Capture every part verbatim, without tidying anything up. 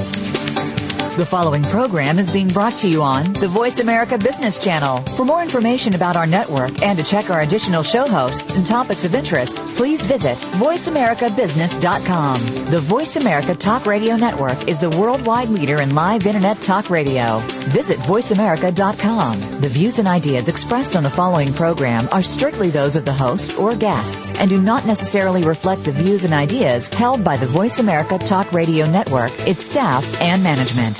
The following program is being brought to you on the Voice America Business Channel. For more information about our network and to check our additional show hosts and topics of interest, please visit voice america business dot com. The Voice America Talk Radio Network is the worldwide leader in live Internet talk radio. Visit voice america dot com. The views and ideas expressed on the following program are strictly those of the host or guests and do not necessarily reflect the views and ideas held by the Voice America Talk Radio Network, its staff, and management.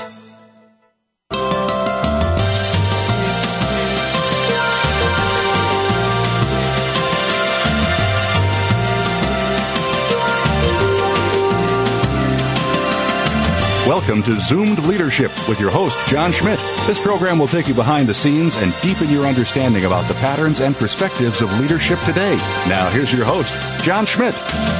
Welcome to Zoomed Leadership with your host, John Schmidt. This program will take you behind the scenes and deepen your understanding about the patterns and perspectives of leadership today. Now, here's your host, John Schmidt.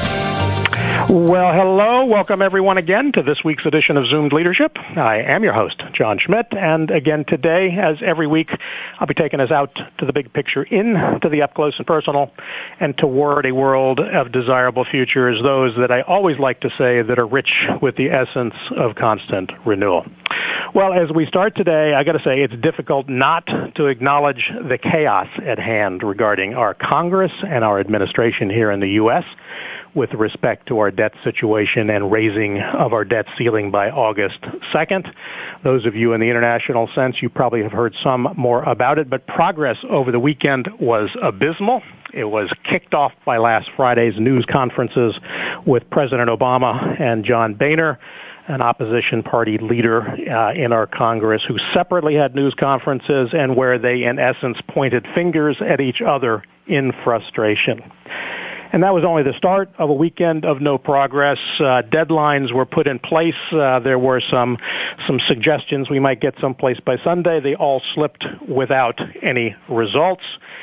Well, hello. Welcome, everyone, again to this week's edition of Zoomed Leadership. I am your host, John Schmidt, and again today, as every week, I'll be taking us out to the big picture, into the up-close and personal, and toward a world of desirable futures, those that I always like to say that are rich with the essence of constant renewal. Well, as we start today, I got to say it's difficult not to acknowledge the chaos at hand regarding our Congress and our administration here in the U S with respect to our debt situation and raising of our debt ceiling by August second. Those of you in the international sense, you probably have heard some more about it, but progress over the weekend was abysmal. It was kicked off by last Friday's news conferences with President Obama and John Boehner, an opposition party leader uh, in our Congress, who separately had news conferences and where they, in essence, pointed fingers at each other in frustration. And that was only the start of a weekend of no progress. Uh, deadlines were put in place. Uh, there were some some suggestions we might get someplace by Sunday. They all slipped without any results.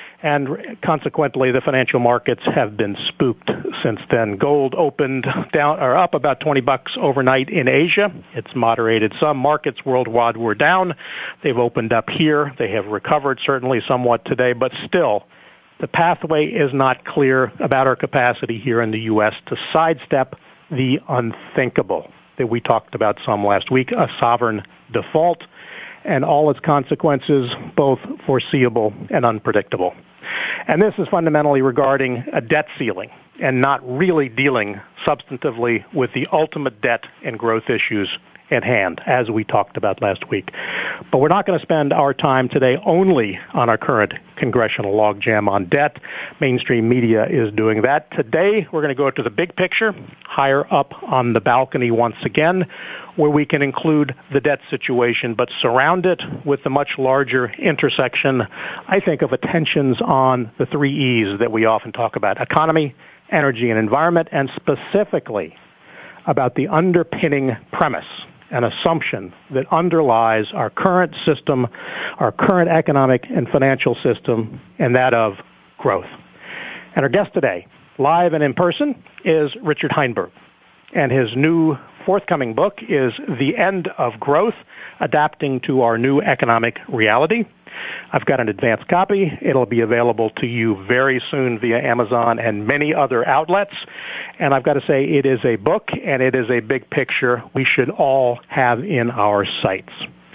And consequently, the financial markets have been spooked since then. Gold opened down or up about twenty bucks overnight in Asia. It's moderated some. Markets worldwide were down. They've opened up here. They have recovered certainly somewhat today, but still, the pathway is not clear about our capacity here in the U S to sidestep the unthinkable that we talked about some last week, a sovereign default, and all its consequences, both foreseeable and unpredictable. And this is fundamentally regarding a debt ceiling and not really dealing substantively with the ultimate debt and growth issues at hand, as we talked about last week. But we're not going to spend our time today only on our current congressional logjam on debt. Mainstream media is doing that. Today, we're going to go to the big picture, higher up on the balcony once again, where we can include the debt situation, but surround it with the much larger intersection, I think, of attentions on the three E's that we often talk about: economy, energy, and environment, and specifically about the underpinning premise, an assumption that underlies our current system, our current economic and financial system, and that of growth. And our guest today, live and in person, is Richard Heinberg. And his new forthcoming book is The End of Growth, Adapting to Our New Economic Reality. I've got an advanced copy. It'll be available to you very soon via Amazon and many other outlets. And I've got to say, it is a book and it is a big picture we should all have in our sights.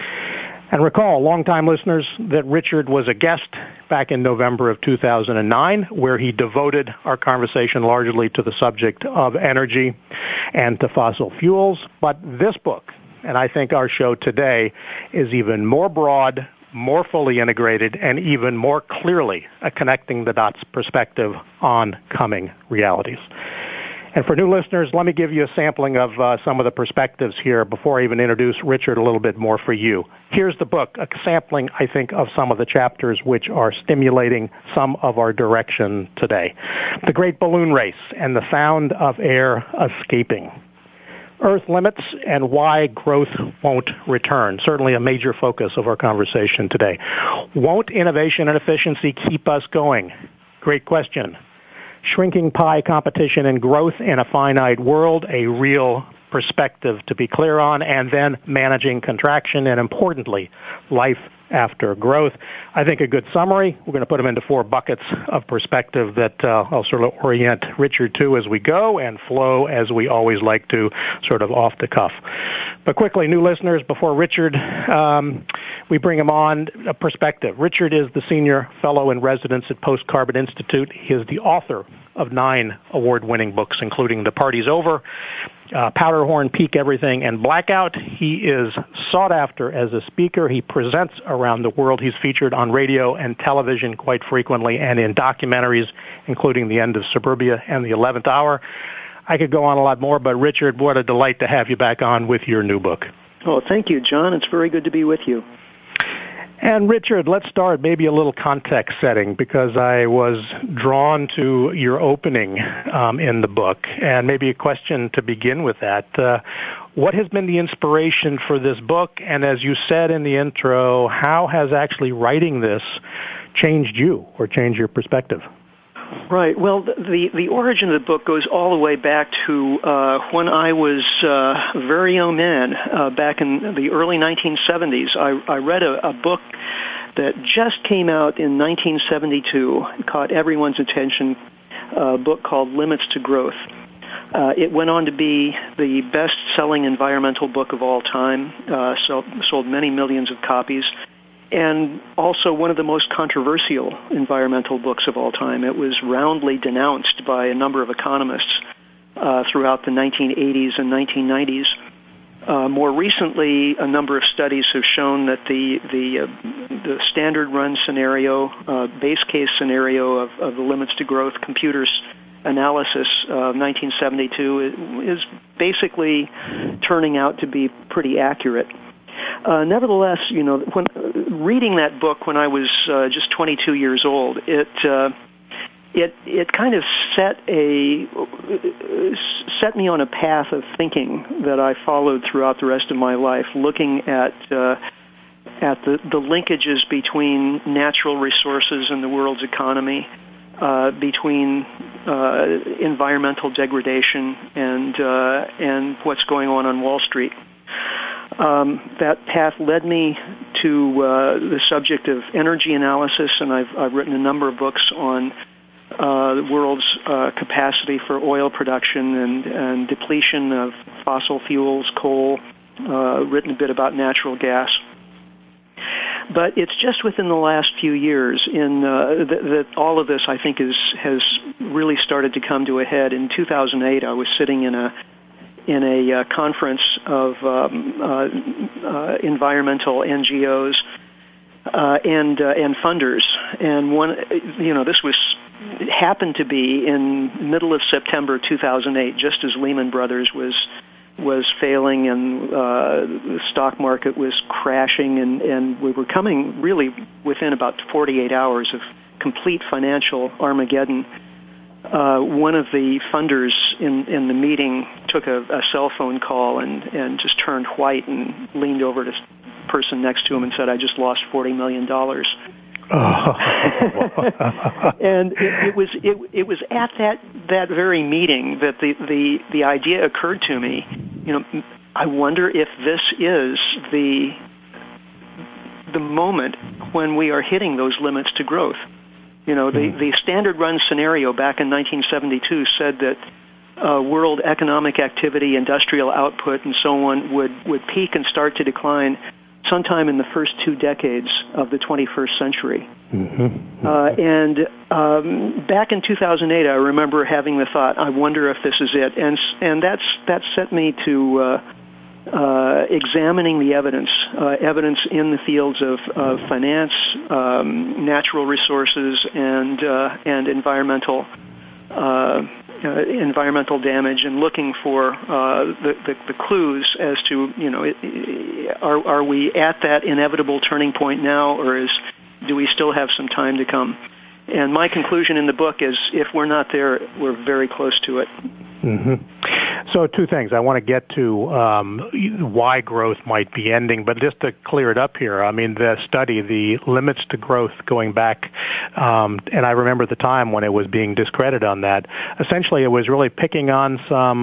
And recall, longtime listeners, that Richard was a guest back in November of two thousand nine, where he devoted our conversation largely to the subject of energy and to fossil fuels. But this book, and I think our show today, is even more broad, more fully integrated, and even more clearly a connecting the dots perspective on coming realities. And for new listeners, let me give you a sampling of uh, some of the perspectives here before I even introduce Richard a little bit more for you. Here's the book, a sampling, I think, of some of the chapters which are stimulating some of our direction today. The Great Balloon Race and the Sound of Air Escaping. Earth limits and why growth won't return. Certainly a major focus of our conversation today. Won't innovation and efficiency keep us going? Great question. Shrinking pie competition and growth in a finite world, a real perspective to be clear on, and then managing contraction and, importantly, life after growth. I think a good summary, we're going to put them into four buckets of perspective that uh, I'll sort of orient Richard to as we go and flow as we always like to, sort of off the cuff. But quickly, new listeners, before Richard, um, we bring him on, a perspective. Richard is the Senior Fellow in Residence at Post Carbon Institute. He is the author of nine award-winning books, including The Party's Over, uh, Powderhorn, Peak Everything, and Blackout. He is sought after as a speaker. He presents around the world. He's featured on radio and television quite frequently and in documentaries, including The End of Suburbia and The eleventh Hour. I could go on a lot more, but Richard, what a delight to have you back on with your new book. Oh, thank you, John. It's very good to be with you. And Richard, let's start maybe a little context setting, because I was drawn to your opening um, in the book, and maybe a question to begin with that. Uh, what has been the inspiration for this book? And as you said in the intro, how has actually writing this changed you or changed your perspective? Right. Well, the the origin of the book goes all the way back to uh, when I was uh, a very young man, uh, back in the early nineteen seventies. I, I read a, a book that just came out in nineteen seventy-two, caught everyone's attention, a book called Limits to Growth. Uh, it went on to be the best-selling environmental book of all time, uh, sold, sold many millions of copies, and also one of the most controversial environmental books of all time. It was roundly denounced by a number of economists uh, throughout the nineteen eighties and nineteen nineties. Uh, more recently, a number of studies have shown that the the, uh, the standard run scenario, uh, base case scenario of, of the limits to growth computers analysis of nineteen seventy-two is basically turning out to be pretty accurate. Uh, nevertheless, you know, when reading that book when I was uh, just twenty-two years old, it uh, it it kind of set a set me on a path of thinking that I followed throughout the rest of my life, looking at uh, at the, the linkages between natural resources and the world's economy, uh, between uh, environmental degradation and uh, and what's going on on Wall Street. Um, that path led me to uh, the subject of energy analysis, and I've, I've written a number of books on uh, the world's uh, capacity for oil production and, and depletion of fossil fuels, coal, uh, written a bit about natural gas. But it's just within the last few years in uh, that, that all of this, I think, is has really started to come to a head. In two thousand eight, I was sitting in a in a uh, conference of um, uh, uh, environmental N G Os uh, and uh, and funders, and one, you know, this was happened to be in middle of September two thousand eight, just as Lehman Brothers was was failing and uh, the stock market was crashing, and, and we were coming really within about forty-eight hours of complete financial Armageddon. Uh, one of the funders in, in the meeting took a, a cell phone call and, and just turned white and leaned over to the person next to him and said, "I just lost forty million dollars." Oh. And it, it was it, it was at that, that very meeting that the, the, the idea occurred to me. You know, I wonder if this is the the moment when we are hitting those limits to growth. You know, the, the standard run scenario back in nineteen seventy-two said that uh, world economic activity, industrial output, and so on would, would peak and start to decline sometime in the first two decades of the twenty-first century. Mm-hmm. Uh, and um, back in two thousand eight, I remember having the thought, I wonder if this is it. And and that's that set me to uh, uh, examining the evidence, uh, evidence in the fields of, of finance, um, natural resources, and uh, and environmental uh, uh, environmental damage, and looking for uh, the, the the clues as to, you know, it, are are we at that inevitable turning point now, or is do we still have some time to come? And my conclusion in the book is, if we're not there, we're very close to it. Mm-hmm. So two things. I want to get to um, why growth might be ending, but just to clear it up here, I mean, the study, the limits to growth going back, um, and I remember the time when it was being discredited on that. Essentially, it was really picking on some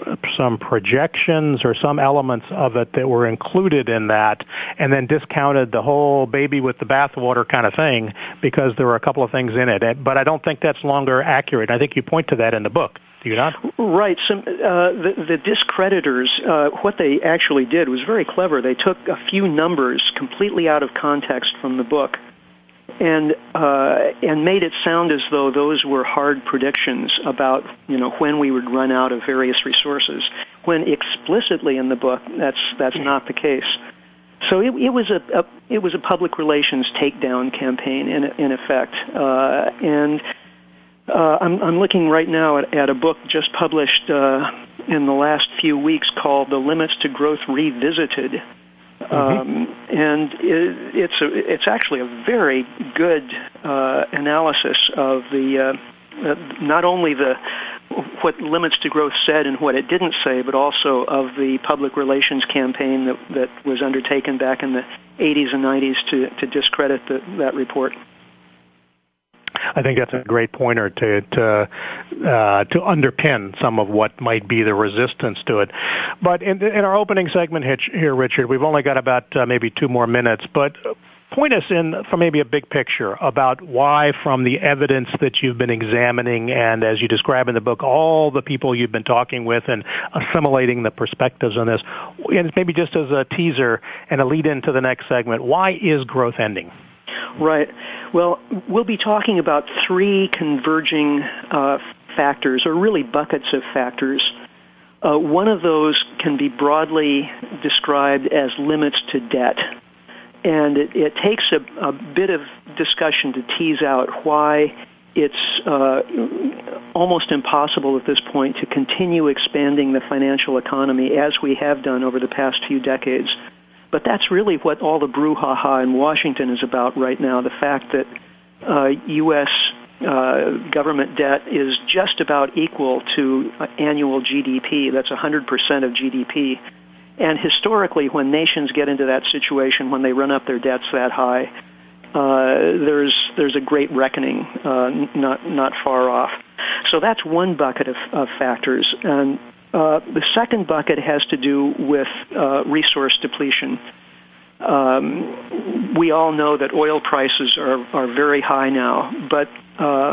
some projections or some elements of it that were included in that, and then discounted the whole baby with the bathwater kind of thing because there were a couple of things in it. But I don't think that's longer accurate. I think you point to that in the book. Do you not? Right. Some, uh, the, the discreditors, uh, what they actually did was very clever. They took a few numbers completely out of context from the book and uh, and made it sound as though those were hard predictions about, you know, when we would run out of various resources, when explicitly in the book that's that's not the case. So it, it was a, a it was a public relations takedown campaign in in effect, uh, and uh, I'm, I'm looking right now at, at a book just published uh, in the last few weeks called "The Limits to Growth Revisited." Um, mm-hmm. And it, it's a, it's actually a very good uh, analysis of the uh, uh, not only the what Limits to Growth said and what it didn't say, but also of the public relations campaign that that was undertaken back in the eighties and nineties to to discredit the, that report. I think that's a great pointer to to, uh, to underpin some of what might be the resistance to it. But in, in our opening segment here, Richard, we've only got about uh, maybe two more minutes, but point us in for maybe a big picture about why, from the evidence that you've been examining and, as you describe in the book, all the people you've been talking with and assimilating the perspectives on this, and maybe just as a teaser and a lead into the next segment, why is growth ending? Right. Well, we'll be talking about three converging uh, factors, or really buckets of factors. Uh, one of those can be broadly described as limits to debt. And it, it takes a, a bit of discussion to tease out why it's uh, almost impossible at this point to continue expanding the financial economy as we have done over the past few decades. But that's really what all the brouhaha in Washington is about right now, the fact that uh, U S uh, government debt is just about equal to uh, annual G D P. That's one hundred percent of G D P. And historically, when nations get into that situation, when they run up their debts that high, uh, there's there's a great reckoning uh, not not far off. So that's one bucket of, of factors. And Uh, the second bucket has to do with uh, resource depletion. Um, we all know that oil prices are, are very high now, but uh,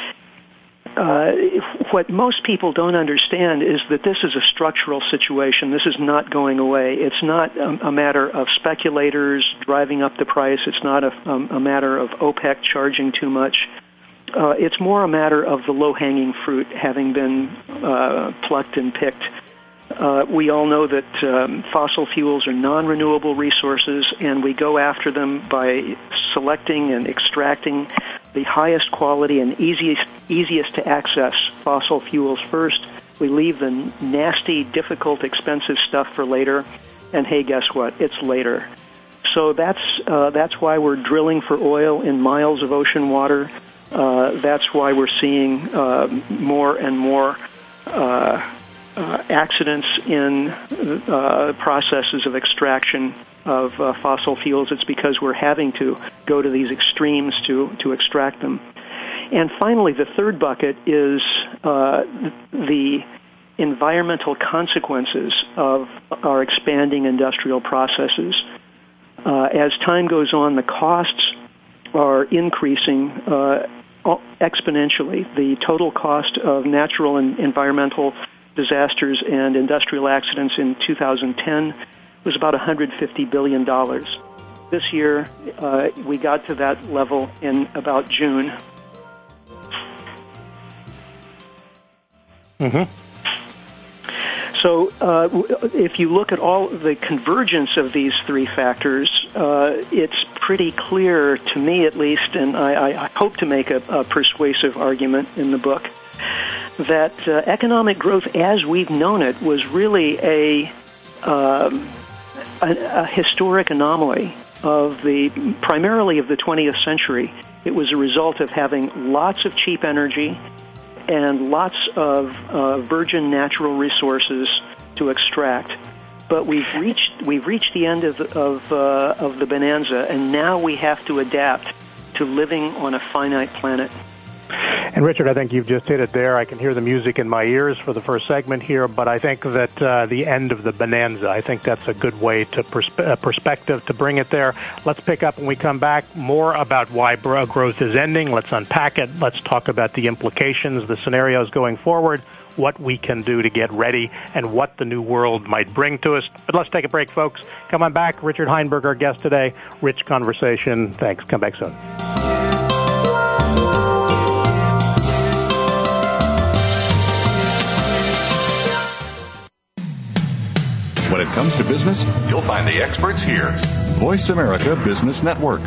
uh, what most people don't understand is that this is a structural situation. This is not going away. It's not a, a matter of speculators driving up the price. It's not a, a, a matter of OPEC charging too much. Uh, it's more a matter of the low-hanging fruit having been uh, plucked and picked. Uh, we all know that um, fossil fuels are non-renewable resources, and we go after them by selecting and extracting the highest quality and easiest, easiest to access fossil fuels first. We leave the nasty, difficult, expensive stuff for later, and hey, guess what? It's later. So that's uh, that's why we're drilling for oil in miles of ocean water. Uh, that's why we're seeing uh, more and more uh, uh, accidents in uh, processes of extraction of uh, fossil fuels. It's because we're having to go to these extremes to, to extract them. And finally, the third bucket is uh, the environmental consequences of our expanding industrial processes. Uh, as time goes on, the costs are increasing uh, exponentially. The total cost of natural and environmental disasters and industrial accidents in two thousand ten was about one hundred fifty billion dollars. This year, uh, we got to that level in about June. Mm-hmm. So uh, if you look at all the convergence of these three factors, uh, it's pretty clear, to me at least, and I, I hope to make a, a persuasive argument in the book, that uh, economic growth as we've known it was really a, um, a, a historic anomaly of the, primarily of the twentieth century. It was a result of having lots of cheap energy and lots of uh, virgin natural resources to extract, but we've reached we've reached the end of of, uh, of the bonanza, and now we have to adapt to living on a finite planet. And Richard, I think you've just hit it there. I can hear the music in my ears for the first segment here, but I think that uh, the end of the bonanza, I think that's a good way to perspe- uh, perspective to bring it there. Let's pick up when we come back more about why growth is ending. Let's unpack it. Let's talk about the implications, the scenarios going forward, what we can do to get ready, and what the new world might bring to us. But let's take a break, folks. Come on back. Richard Heinberg, our guest today. Rich conversation. Thanks. Come back soon. When it comes to business, you'll find the experts here. Voice America Business Network.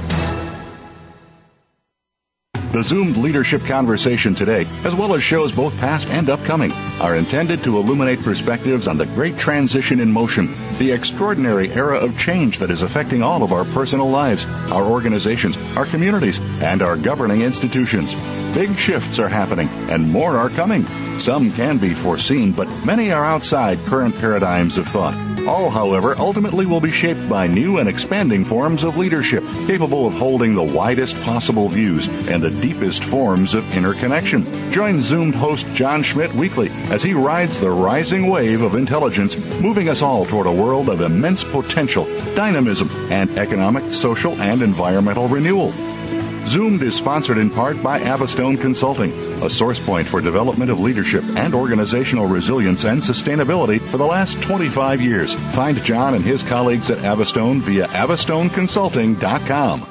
The Zoomed Leadership Conversation today, as well as shows both past and upcoming, are intended to illuminate perspectives on the great transition in motion, the extraordinary era of change that is affecting all of our personal lives, our organizations, our communities, and our governing institutions. Big shifts are happening, and more are coming. Some can be foreseen, but many are outside current paradigms of thought. All, however, ultimately will be shaped by new and expanding forms of leadership, capable of holding the widest possible views and the deepest forms of interconnection. Join Zoomed host John Schmidt weekly as he rides the rising wave of intelligence, moving us all toward a world of immense potential, dynamism, and economic, social, and environmental renewal. Zoomed is sponsored in part by Avistone Consulting, a source point for development of leadership and organizational resilience and sustainability for the last twenty-five years. Find John and his colleagues at Avistone via avistone consulting dot com.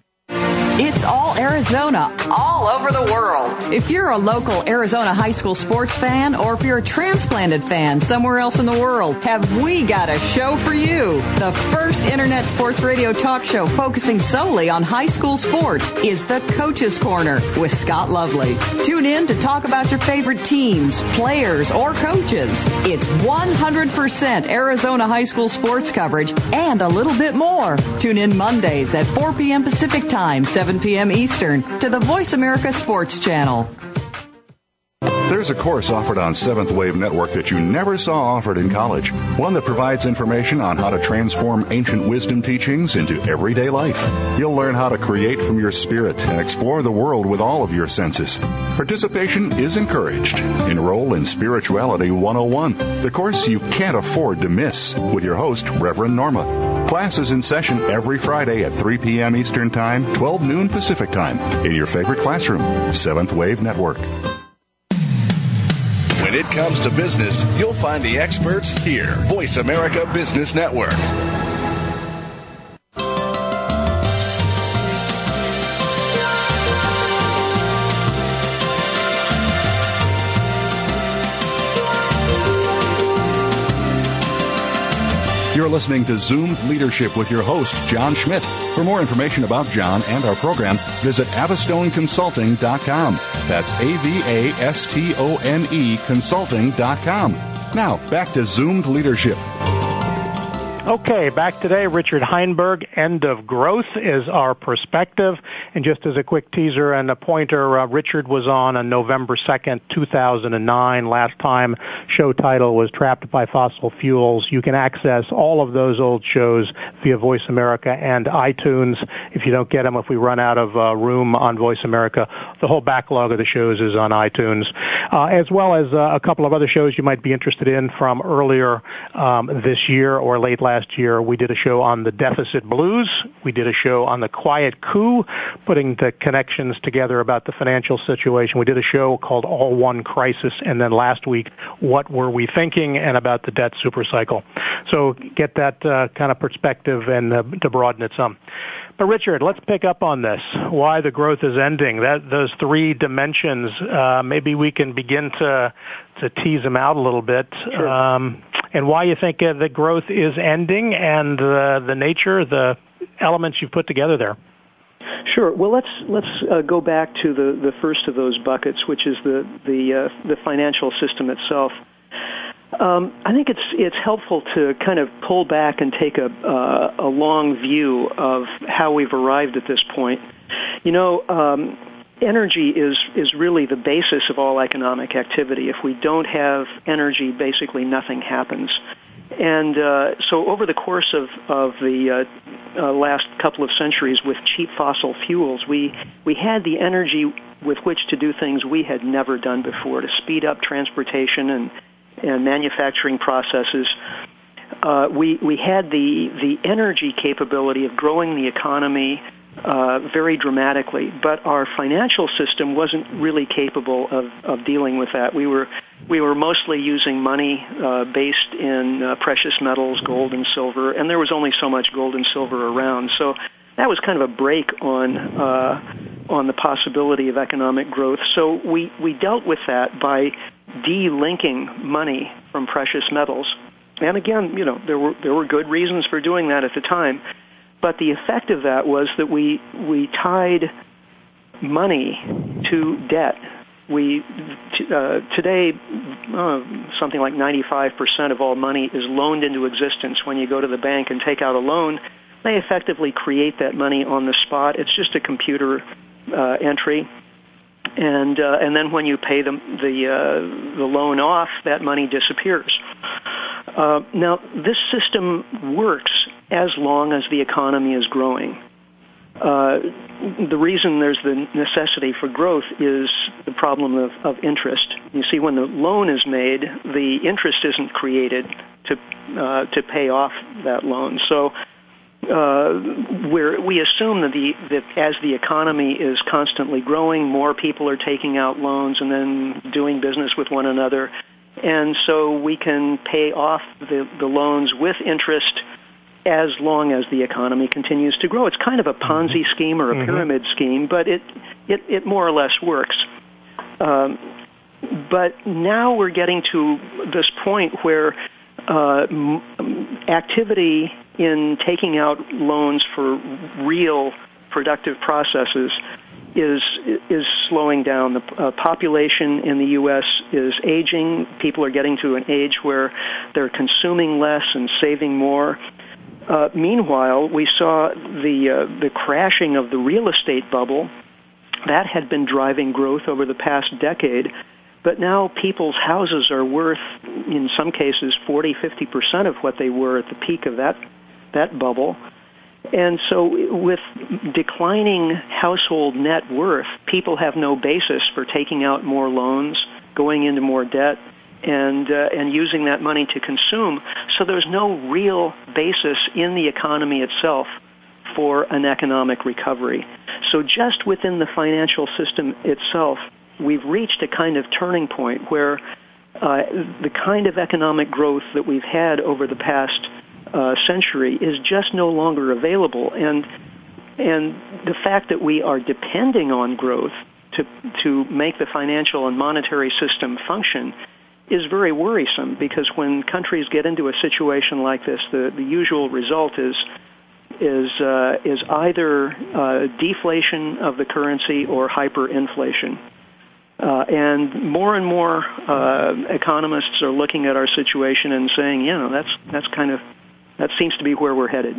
It's all Arizona, all over the world. If you're a local Arizona high school sports fan, or if you're a transplanted fan somewhere else in the world, have we got a show for you. The first internet sports radio talk show focusing solely on high school sports is The Coach's Corner with Scott Lovely. Tune in to talk about your favorite teams, players, or coaches. It's one hundred percent Arizona high school sports coverage and a little bit more. Tune in Mondays at four p.m. Pacific Time, seven p.m. Eastern, to the Voice America Sports Channel. There's a course offered on Seventh Wave Network that you never saw offered in college. One that provides information on how to transform ancient wisdom teachings into everyday life. You'll learn how to create from your spirit and explore the world with all of your senses. Participation is encouraged. Enroll in Spirituality one oh one, the course you can't afford to miss, with your host, Reverend Norma. Class is in session every Friday at three p.m. Eastern Time, twelve noon Pacific Time, in your favorite classroom, Seventh Wave Network. When it comes to business, you'll find the experts here. Voice America Business Network. You're listening to Zoomed Leadership with your host, John Schmidt. For more information about John and our program, visit avistone consulting dot com. That's A V A S T O N E consulting dot com. Now, back to Zoomed Leadership. Okay, back today, Richard Heinberg. End of growth is our perspective. And just as a quick teaser and a pointer, uh, Richard was on on November second, two thousand nine. Last time, show title was Trapped by Fossil Fuels. You can access all of those old shows via Voice America and iTunes. If you don't get them, if we run out of uh, room on Voice America, the whole backlog of the shows is on iTunes, uh, as well as uh, a couple of other shows you might be interested in from earlier um, this year or late last Last year. We did a show on the deficit blues. We did a show on the quiet coup, putting the connections together about the financial situation. We did a show called All One Crisis, and then last week, What Were We Thinking, and about the debt supercycle. So get that uh, kind of perspective and uh, to broaden it some. But Richard, let's pick up on this. Why the growth is ending. That those three dimensions. Uh, maybe we can begin to to tease them out a little bit. Sure. Um, and why you think uh, the growth is ending, and uh, the nature, the elements you've put together there. Sure. Well, let's let's uh, go back to the, the first of those buckets, which is the the uh, the financial system itself. Um, I think it's it's helpful to kind of pull back and take a uh, a long view of how we've arrived at this point. You know, um, energy is is really the basis of all economic activity. If we don't have energy, basically nothing happens. And uh, so over the course of, of the uh, uh, last couple of centuries with cheap fossil fuels, we, we had the energy with which to do things we had never done before, to speed up transportation and, and manufacturing processes. Uh, we, we had the, the energy capability of growing the economy uh, very dramatically, but our financial system wasn't really capable of, of dealing with that. We were we were mostly using money uh, based in uh, precious metals, gold and silver, and there was only so much gold and silver around. So that was kind of a brake on uh, on the possibility of economic growth. So we, we dealt with that by delinking money from precious metals. And again, you know, there were there were good reasons for doing that at the time. But the effect of that was that we we tied money to debt. We uh, today uh, something like ninety-five percent of all money is loaned into existence. When you go to the bank and take out a loan, they effectively create that money on the spot. It's just a computer uh, entry, and uh, and then when you pay the the, uh, the loan off, that money disappears. Uh, now, this system works as long as the economy is growing. Uh, the reason there's the necessity for growth is the problem of, of interest. You see, when the loan is made, the interest isn't created to uh, to pay off that loan. So uh, we're, we assume that, the, that as the economy is constantly growing, more people are taking out loans and then doing business with one another. And so we can pay off the, the loans with interest as long as the economy continues to grow. It's kind of a Ponzi scheme or a mm-hmm. pyramid scheme, but it, it, it more or less works. Um, but now we're getting to this point where uh, m- activity in taking out loans for real productive processes is is slowing down. The uh, population in the U S is aging. People are getting to an age where they're consuming less and saving more. Uh, meanwhile, we saw the uh, the crashing of the real estate bubble. That had been driving growth over the past decade, but now people's houses are worth, in some cases, forty, fifty percent of what they were at the peak of that that bubble. And so with declining household net worth, people have no basis for taking out more loans, going into more debt, and uh, and using that money to consume. So there's no real basis in the economy itself for an economic recovery. So just within the financial system itself, we've reached a kind of turning point where uh, the kind of economic growth that we've had over the past Uh, century is just no longer available, and and the fact that we are depending on growth to to make the financial and monetary system function is very worrisome, because when countries get into a situation like this, the, the usual result is is uh, is either uh, deflation of the currency or hyperinflation. Uh, and more and more uh, economists are looking at our situation and saying, you know, that's that's kind of That seems to be where we're headed.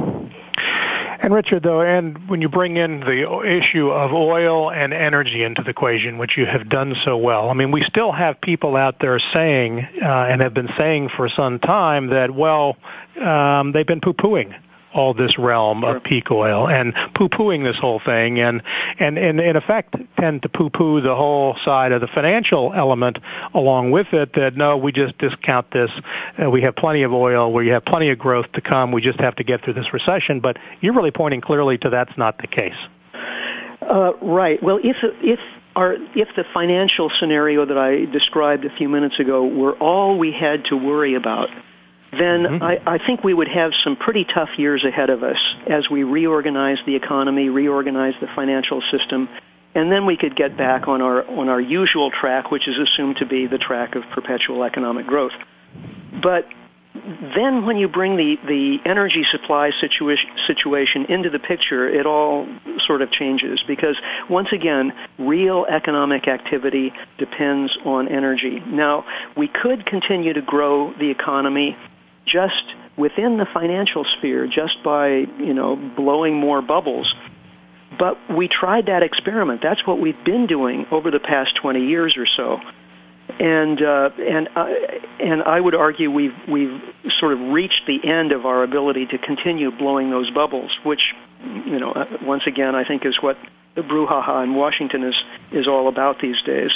And Richard, though, and when you bring in the issue of oil and energy into the equation, which you have done so well, I mean, we still have people out there saying, uh, and have been saying for some time, that, well, um, they've been poo-pooing all this realm sure. of peak oil and poo-pooing this whole thing, and, and, and in effect tend to poo-poo the whole side of the financial element along with it, that no, we just discount this. Uh, we have plenty of oil. We have plenty of growth to come. We just have to get through this recession. But you're really pointing clearly to that's not the case. Uh, right. Well, if if our if the financial scenario that I described a few minutes ago were all we had to worry about, then mm-hmm. I, I think we would have some pretty tough years ahead of us as we reorganize the economy, reorganize the financial system, and then we could get back on our on our usual track, which is assumed to be the track of perpetual economic growth. But then when you bring the, the energy supply situa- situation into the picture, it all sort of changes, because once again, real economic activity depends on energy. Now, we could continue to grow the economy just within the financial sphere, just by, you know, blowing more bubbles. But we tried that experiment. That's what we've been doing over the past twenty years or so. And uh, and uh, and I would argue we've we've sort of reached the end of our ability to continue blowing those bubbles, which, you know, uh, once again I think is what the brouhaha in Washington is is all about these days.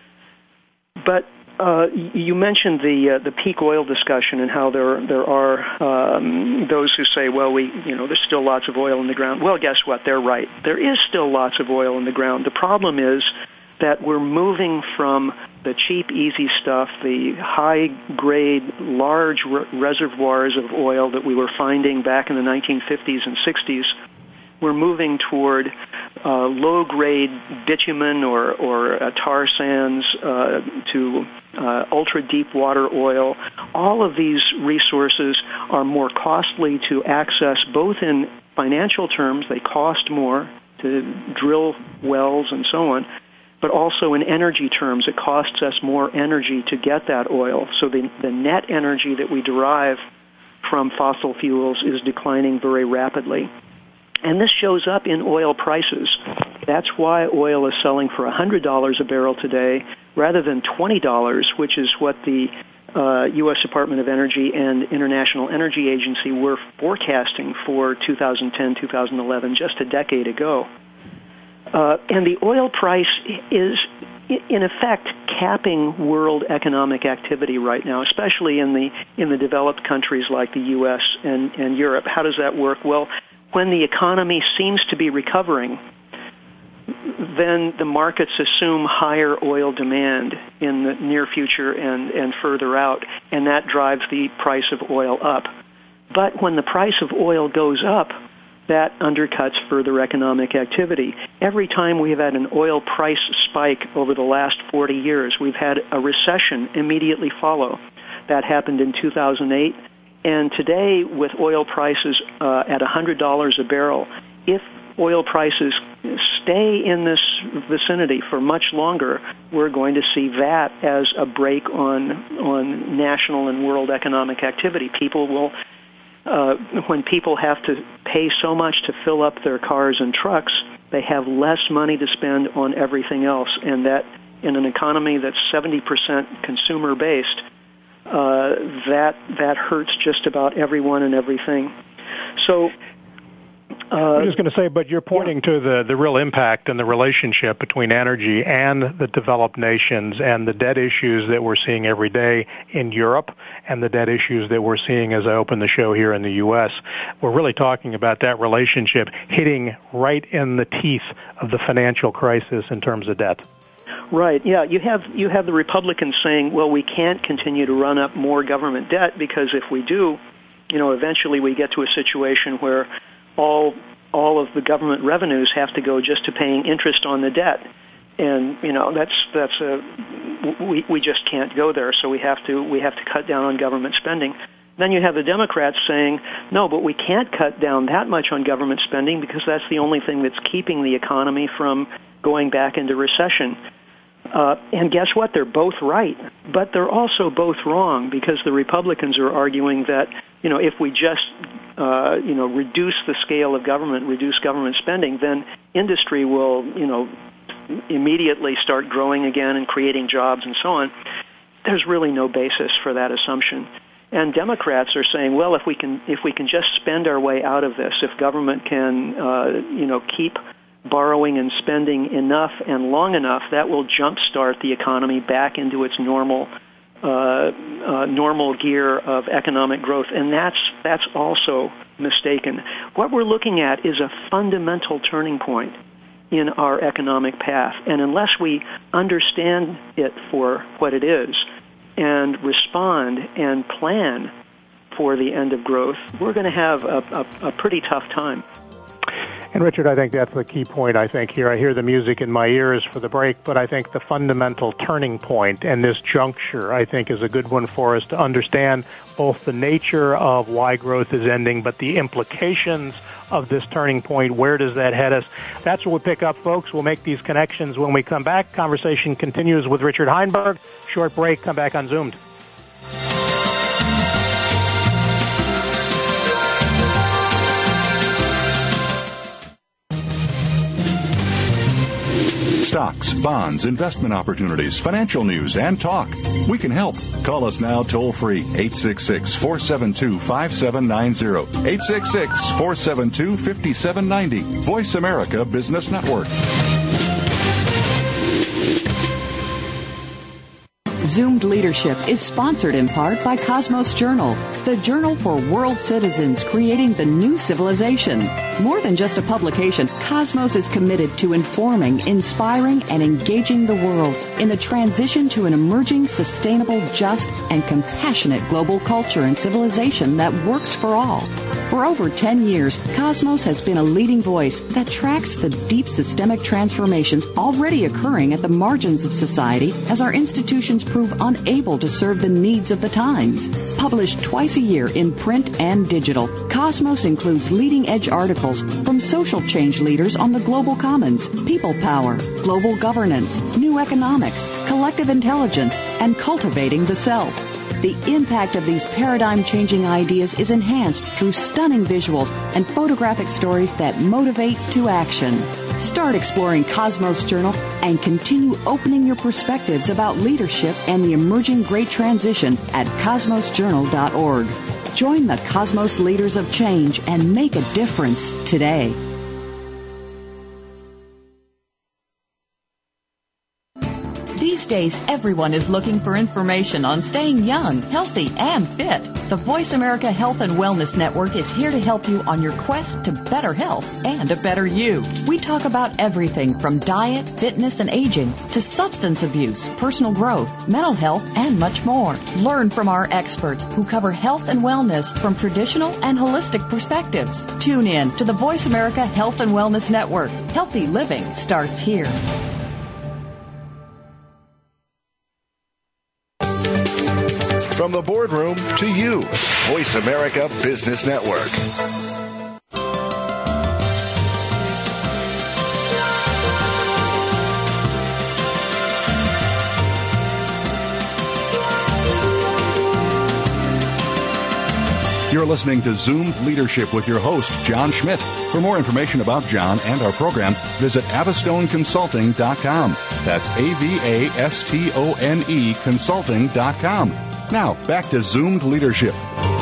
But uh, you mentioned the uh, the peak oil discussion and how there there are um, those who say, well, we you know there's still lots of oil in the ground. Well, guess what? They're right. There is still lots of oil in the ground. The problem is that we're moving from the cheap, easy stuff, the high-grade, large re- reservoirs of oil that we were finding back in the nineteen fifties and sixties. We're moving toward uh, low-grade bitumen or, or uh, tar sands uh, to uh, ultra-deep water oil. All of these resources are more costly to access, both in financial terms, they cost more to drill wells and so on, but also in energy terms, it costs us more energy to get that oil. So the, the net energy that we derive from fossil fuels is declining very rapidly. And this shows up in oil prices. That's why oil is selling for one hundred dollars a barrel today rather than twenty dollars, which is what the uh, U S Department of Energy and International Energy Agency were forecasting for two thousand ten, two thousand eleven, just a decade ago. Uh, and the oil price is, in effect, capping world economic activity right now, especially in the in the developed countries like the U S and, and Europe. How does that work? Well, when the economy seems to be recovering, then the markets assume higher oil demand in the near future and, and further out, and that drives the price of oil up. But when the price of oil goes up, that undercuts further economic activity. Every time we've had an oil price spike over the last forty years, we've had a recession immediately follow. That happened in two thousand eight. And today, with oil prices uh, at one hundred dollars a barrel, if oil prices stay in this vicinity for much longer, we're going to see that as a brake on on national and world economic activity. People will, uh, when people have to pay so much to fill up their cars and trucks, they have less money to spend on everything else. And that, in an economy that's seventy percent consumer-based, Uh, that that hurts just about everyone and everything. So uh, I was just going to say, but you're pointing yeah. to the, the real impact and the relationship between energy and the developed nations and the debt issues that we're seeing every day in Europe and the debt issues that we're seeing as I open the show here in the U S. We're really talking about that relationship hitting right in the teeth of the financial crisis in terms of debt. Right. Yeah. You have you have the Republicans saying, well, we can't continue to run up more government debt because if we do, you know, eventually we get to a situation where all all of the government revenues have to go just to paying interest on the debt, and you know that's that's a we we just can't go there. So we have to we have to cut down on government spending. Then you have the Democrats saying, no, but we can't cut down that much on government spending because that's the only thing that's keeping the economy from going back into recession. Uh, and guess what? They're both right, but they're also both wrong because the Republicans are arguing that, you know, if we just, uh, you know, reduce the scale of government, reduce government spending, then industry will, you know, immediately start growing again and creating jobs and so on. There's really no basis for that assumption. And Democrats are saying, well, if we can, if we can just spend our way out of this, if government can, uh, you know, keep borrowing and spending enough and long enough, that will jumpstart the economy back into its normal uh, uh, normal gear of economic growth, and that's that's also mistaken. What we're looking at is a fundamental turning point in our economic path, and unless we understand it for what it is and respond and plan for the end of growth, we're going to have a, a, a pretty tough time. And Richard, I think that's the key point, I think, here. I hear the music in my ears for the break, but I think the fundamental turning point and this juncture, I think, is a good one for us to understand both the nature of why growth is ending, but the implications of this turning point. Where does that head us? That's what we'll pick up, folks. We'll make these connections when we come back. Conversation continues with Richard Heinberg. Short break. Come back on Zoomed. stocks, bonds, investment opportunities, financial news, and talk. We can help. Call us now toll free, eight six six, four seven two, five seven nine zero, eight six six, four seven two, five seven nine zero. Voice America Business Network. Zoomed Leadership is sponsored in part by Cosmos Journal, the journal for world citizens creating the new civilization. More than just a publication, Cosmos is committed to informing, inspiring, and engaging the world in the transition to an emerging, sustainable, just, and compassionate global culture and civilization that works for all. For over ten years, Cosmos has been a leading voice that tracks the deep systemic transformations already occurring at the margins of society as our institutions prove unable to serve the needs of the times. Published twice a year in print and digital, Cosmos includes leading-edge articles from social change leaders on the global commons, people power, global governance, new economics, collective intelligence, and cultivating the self. The impact of these paradigm-changing ideas is enhanced through stunning visuals and photographic stories that motivate to action. Start exploring Cosmos Journal and continue opening your perspectives about leadership and the emerging great transition at cosmos journal dot org. Join the Cosmos Leaders of Change and make a difference today. These days, everyone is looking for information on staying young, healthy, and fit. The Voice America Health and Wellness Network is here to help you on your quest to better health and a better you. We talk about everything from diet, fitness, and aging to substance abuse, personal growth, mental health, and much more. Learn from our experts who cover health and wellness from traditional and holistic perspectives. Tune in to the Voice America Health and Wellness Network. Healthy living starts here. From the boardroom to you, Voice America Business Network. You're listening to Zoomed Leadership with your host, John Schmidt. For more information about John and our program, visit avastone consulting dot com. That's A V A S T O N E consulting dot com. Now, back to Zoomed Leadership.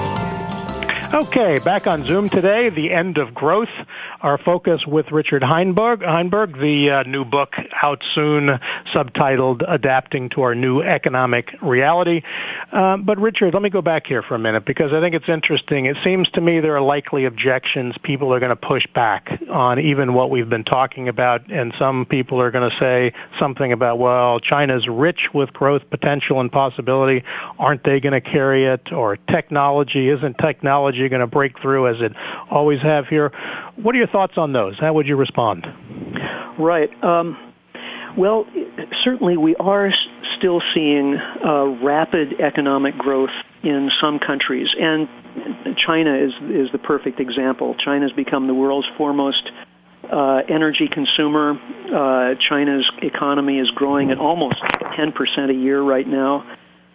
Okay, back on Zoom today, The End of Growth. Our focus with Richard Heinberg, Heinberg the uh, new book out soon, subtitled Adapting to Our New Economic Reality. Uh, but Richard, let me go back here for a minute because I think it's interesting. It seems to me there are likely objections people are going to push back on even what we've been talking about, and some people are going to say something about, well, China's rich with growth potential and possibility. Aren't they going to carry it? Or technology, isn't technology going to break through as it always have here? What are your thoughts on those? How would you respond? Right. Um, well, certainly we are still seeing uh, rapid economic growth in some countries, and China is is the perfect example. China's become the world's foremost uh, energy consumer. Uh, China's economy is growing at almost ten percent a year right now.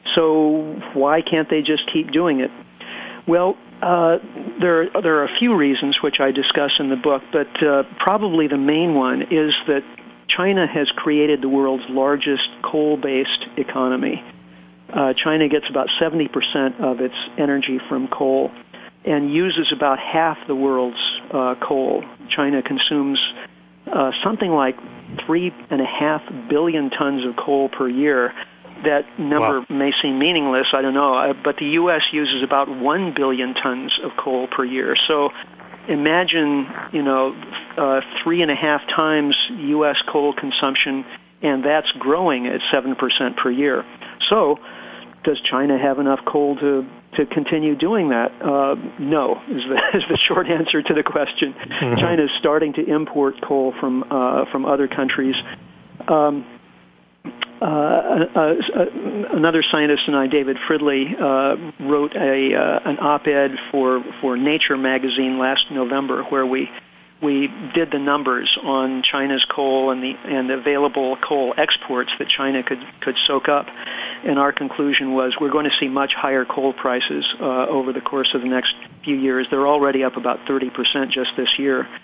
So why can't they just keep doing it? Well, Uh, there, there are a few reasons which I discuss in the book, but uh, probably the main one is that China has created the world's largest coal-based economy. Uh, China gets about seventy percent of its energy from coal and uses about half the world's uh, coal. China consumes uh, something like three and a half billion tons of coal per year. That number wow. may seem meaningless, I don't know, uh, but the U S uses about one billion tons of coal per year. So imagine, you know, uh, three and a half times U S coal consumption, and that's growing at seven percent per year. So does China have enough coal to, to continue doing that? Uh, no, is the, is the short answer to the question. Mm-hmm. China is starting to import coal from, uh, from other countries. Um, Uh, uh, uh, another scientist and I, David Fridley, uh, wrote a uh, an op-ed for, for Nature magazine last November, where we we did the numbers on China's coal and the and the available coal exports that China could could soak up, and our conclusion was we're going to see much higher coal prices uh, over the course of the next few years. They're already up about thirty percent just this year.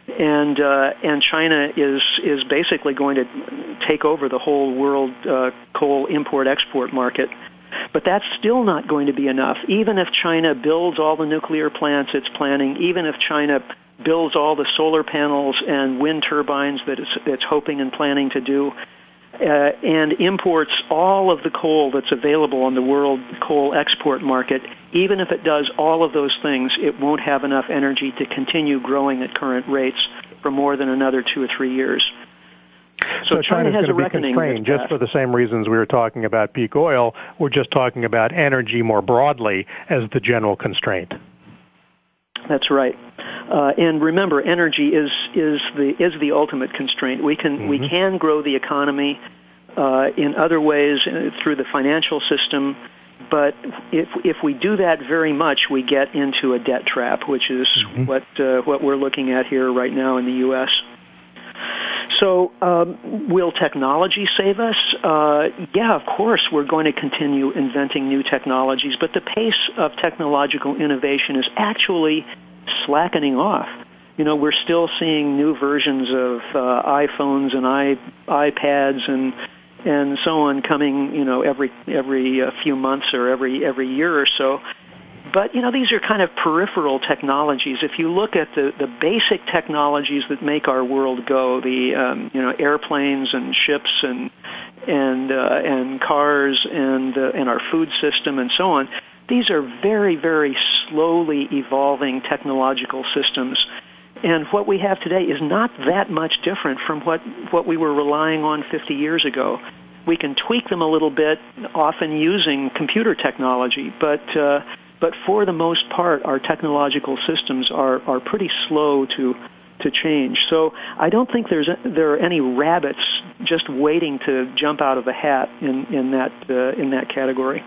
and uh, and China is is basically going to take over the whole world uh, coal import-export market. But that's still not going to be enough. Even if China builds all the nuclear plants it's planning, even if China builds all the solar panels and wind turbines that it's, it's hoping and planning to do, uh, and imports all of the coal that's available on the world coal export market, even if it does all of those things, it won't have enough energy to continue growing at current rates for more than another two or three years. So, so China has going to be constrained just for the same reasons we were talking about peak oil. We're just talking about energy more broadly as the general constraint. That's right. Uh, and remember, energy is is the is the ultimate constraint. We can mm-hmm. we can grow the economy uh, in other ways uh, through the financial system, but if if we do that very much, we get into a debt trap, which is mm-hmm. what uh, what we're looking at here right now in the U S So, um, will technology save us? Uh, yeah, of course, we're going to continue inventing new technologies, but the pace of technological innovation is actually slackening off. You know, we're still seeing new versions of uh, iPhones and i iPads and and so on coming, you know, every every uh, few months or every every year or so. But, you know, these are kind of peripheral technologies. If you look at the, the basic technologies that make our world go, the, um, you know, airplanes and ships and and uh, and cars and uh, and our food system and so on, these are very, very slowly evolving technological systems. And what we have today is not that much different from what, what we were relying on fifty years ago. We can tweak them a little bit, often using computer technology, but uh, But for the most part, our technological systems are, are pretty slow to to change. So I don't think there's a, there are any rabbits just waiting to jump out of a hat in in that uh, in that category.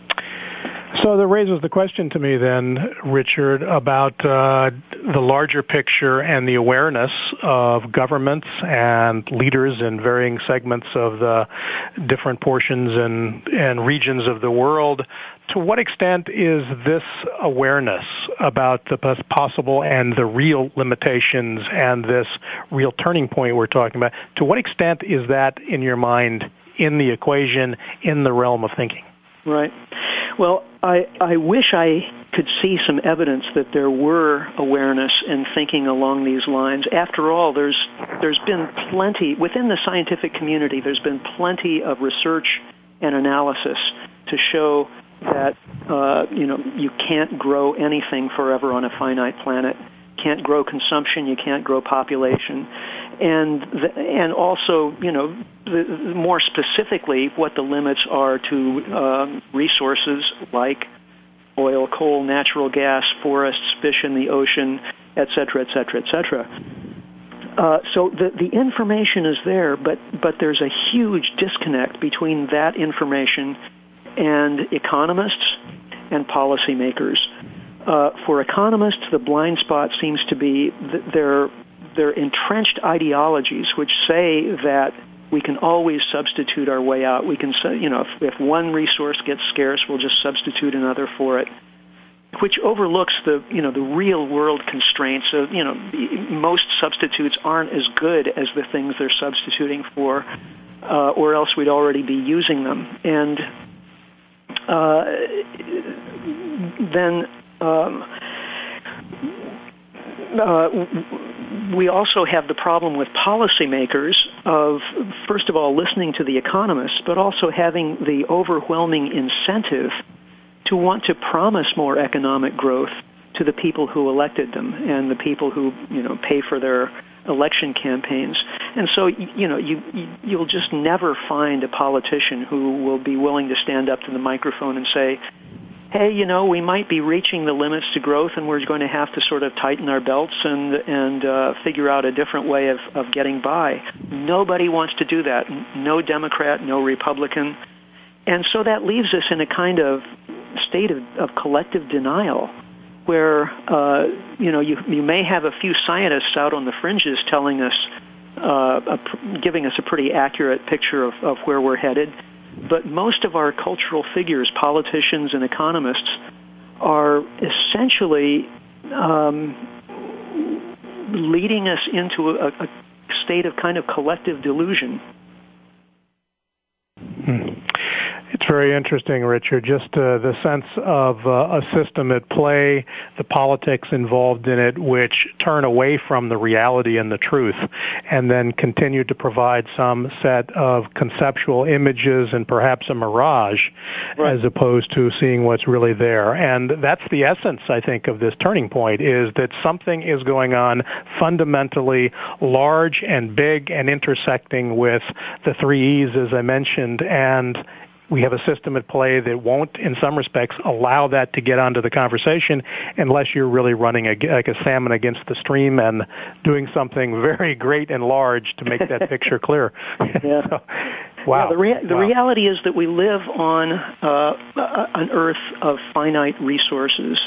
So that raises the question to me then, Richard, about uh, the larger picture and the awareness of governments and leaders in varying segments of the different portions and, and regions of the world. To what extent is this awareness about the possible and the real limitations and this real turning point we're talking about, to what extent is that, in your mind, in the equation, in the realm of thinking? Right. Well, I, I wish I could see some evidence that there were awareness and thinking along these lines. After all, there's there's been plenty, within the scientific community, there's been plenty of research and analysis to show that, uh, you know, you can't grow anything forever on a finite planet. Can't grow consumption, you can't grow population. And the, and also, you know, the, more specifically, what the limits are to um, resources like oil, coal, natural gas, forests, fish in the ocean, et cetera, et cetera, et cetera. Uh, so the, the information is there, but, but there's a huge disconnect between that information and economists and policymakers. Uh, for economists, the blind spot seems to be th- their their entrenched ideologies, which say that we can always substitute our way out. We can say, you know, if, if one resource gets scarce, we'll just substitute another for it, which overlooks the, you know, the real world constraints of, you know, most substitutes aren't as good as the things they're substituting for, uh, or else we'd already be using them. And uh, then um, uh, we also have the problem with policymakers of, first of all, listening to the economists, but also having the overwhelming incentive to want to promise more economic growth to the people who elected them and the people who, you know, pay for their election campaigns. And so, you know, you, you'll just never find a politician who will be willing to stand up to the microphone and say, hey, you know, we might be reaching the limits to growth and we're going to have to sort of tighten our belts and and uh, figure out a different way of, of getting by. Nobody wants to do that. No Democrat, no Republican. And so that leaves us in a kind of state of, of collective denial where, uh, you know, you, you may have a few scientists out on the fringes telling us, uh, a, giving us a pretty accurate picture of, of where we're headed. But most of our cultural figures, politicians and economists, are essentially um, leading us into a, a state of kind of collective delusion. Hmm. It's very interesting, Richard, just uh, the sense of uh, a system at play, the politics involved in it, which turn away from the reality and the truth, and then continue to provide some set of conceptual images and perhaps a mirage, right, as opposed to seeing what's really there. And that's the essence, I think, of this turning point, is that something is going on fundamentally large and big and intersecting with the three E's, as I mentioned, and we have a system at play that won't, in some respects, allow that to get onto the conversation unless you're really running a, like a salmon against the stream and doing something very great and large to make that picture clear. Yeah. So, wow. Yeah, the rea- the wow. reality is that we live on uh, an earth of finite resources,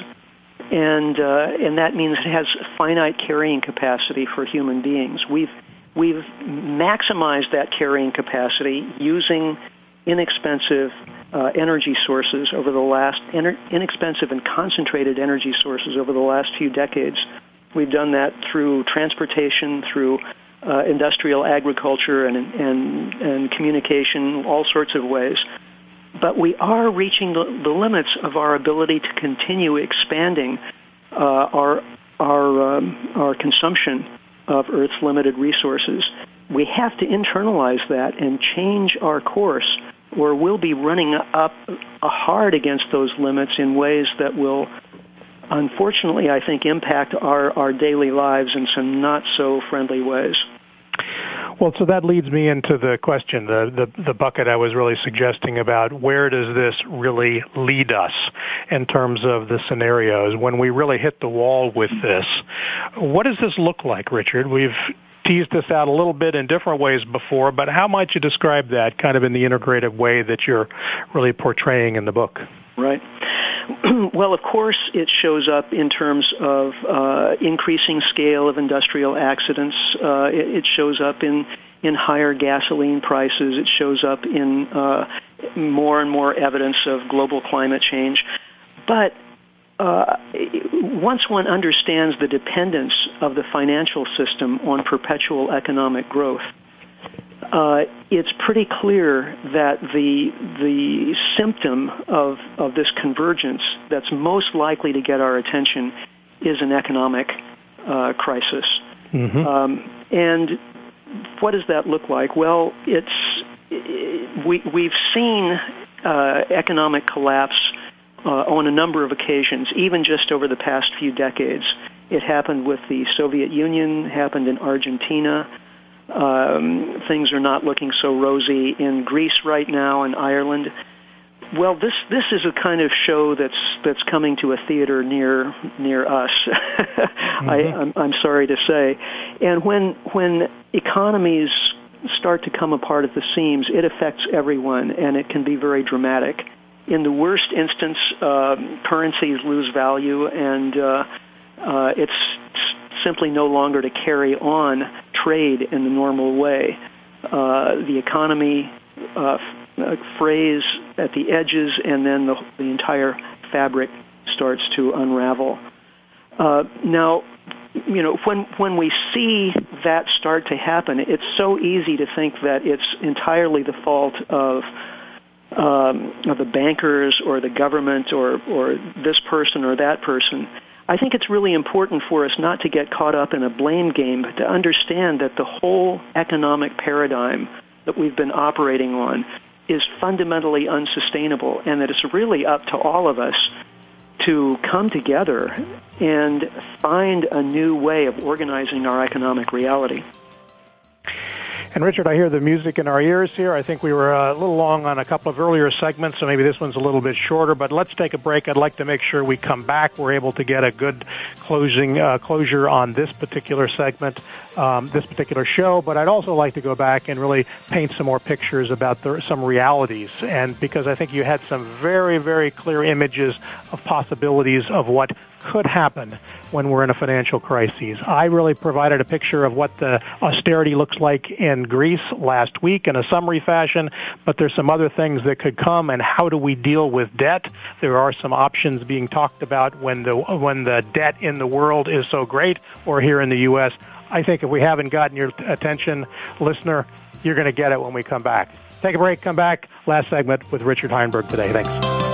and uh, and that means it has finite carrying capacity for human beings. We've we've maximized that carrying capacity using inexpensive uh, energy sources over the last ener- inexpensive and concentrated energy sources over the last few decades. We've done that through transportation, through uh, industrial agriculture, and, and and communication, all sorts of ways. But we are reaching the, the limits of our ability to continue expanding uh, our our um, our consumption of Earth's limited resources. We have to internalize that and change our course, or we'll be running up hard against those limits in ways that will, unfortunately, I think, impact our, our daily lives in some not so friendly ways. Well, so that leads me into the question, the, the, the bucket I was really suggesting about where does this really lead us in terms of the scenarios. When we really hit the wall with this, what does this look like, Richard? We've teased this out a little bit in different ways before, but how might you describe that kind of in the integrative way that you're really portraying in the book? Right. Well, of course, it shows up in terms of uh, increasing scale of industrial accidents. Uh, it, it shows up in, in higher gasoline prices. It shows up in uh, more and more evidence of global climate change. But uh, once one understands the dependence of the financial system on perpetual economic growth, Uh, it's pretty clear that the the symptom of, of this convergence that's most likely to get our attention is an economic uh, crisis. Mm-hmm. Um, and what does that look like? Well, it's we we've seen uh, economic collapse uh, on a number of occasions, even just over the past few decades. It happened with the Soviet Union, happened in Argentina. Um, things are not looking so rosy in Greece right now, and Ireland. Well, this this is a kind of show that's that's coming to a theater near near us. mm-hmm. I, I'm, I'm sorry to say, and when when economies start to come apart at the seams, it affects everyone, and it can be very dramatic. In the worst instance, uh, currencies lose value, and uh, uh, it's simply no longer to carry on trade in the normal way. Uh, the economy uh, frays at the edges, and then the, the entire fabric starts to unravel. Uh, now, you know, when when we see that start to happen, it's so easy to think that it's entirely the fault of um, of the bankers or the government or or this person or that person. I think it's really important for us not to get caught up in a blame game, but to understand that the whole economic paradigm that we've been operating on is fundamentally unsustainable, and that it's really up to all of us to come together and find a new way of organizing our economic reality. And Richard, I hear the music in our ears here. I think we were a little long on a couple of earlier segments, so maybe this one's a little bit shorter. But let's take a break. I'd like to make sure we come back. We're able to get a good closing uh, closure on this particular segment, um, this particular show. But I'd also like to go back and really paint some more pictures about the, some realities. And because I think you had some very, very clear images of possibilities of what could happen when we're in a financial crisis. I really provided a picture of what the austerity looks like in Greece last week in a summary fashion, but there's some other things that could come, and how do we deal with debt? There are some options being talked about when the when the debt in the world is so great, or here in the U S. I think if we haven't gotten your attention, listener, you're going to get it when we come back. Take a break, come back. Last segment with Richard Heinberg today. Thanks.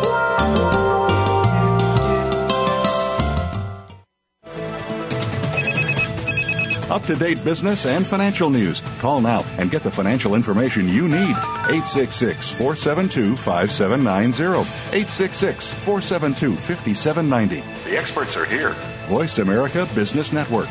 Up-to-date business and financial news. Call now and get the financial information you need. eight six six, four seven two, five seven nine zero. eight six six, four seven two, five seven nine zero. The experts are here. Voice America Business Network.